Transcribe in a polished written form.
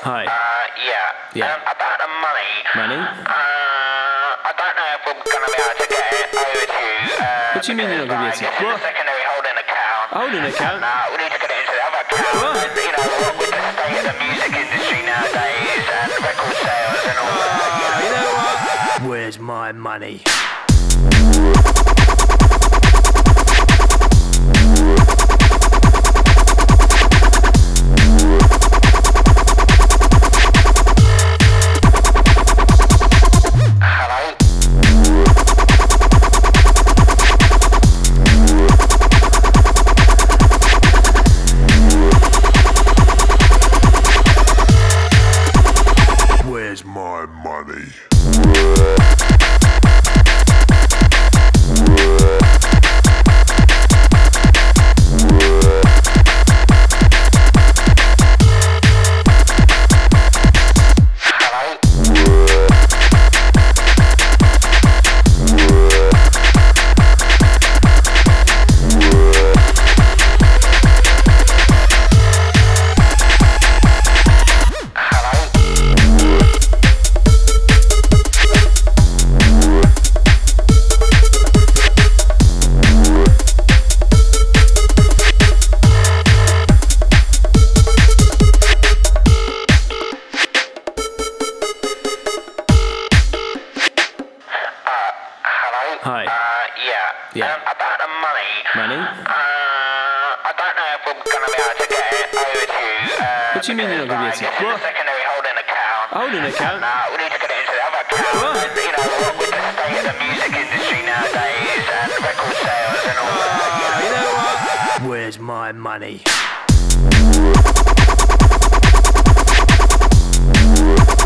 Hi. Yeah. About the money. Money? I don't know if we're going to be able to get it over to you. What do you mean you're not gonna be able to- It's in What? the secondary holding account. Holding account? We need to get it into the other account. What? And, you know, with the state of the music industry nowadays and record sales and all that. You know what? Where's my money? Hello? Where's my money? Hello? Hello? Hello? Hi. Yeah. Yeah. About the money. Money? I don't know if we're going to be able to get it over to you. What do you mean you're not gonna be able to- It's in the What? secondary holding account. Holding account? We need to get it into the other account. What? And, you know, with the state of the music industry nowadays and record sales and all that. You know what? Where's my money?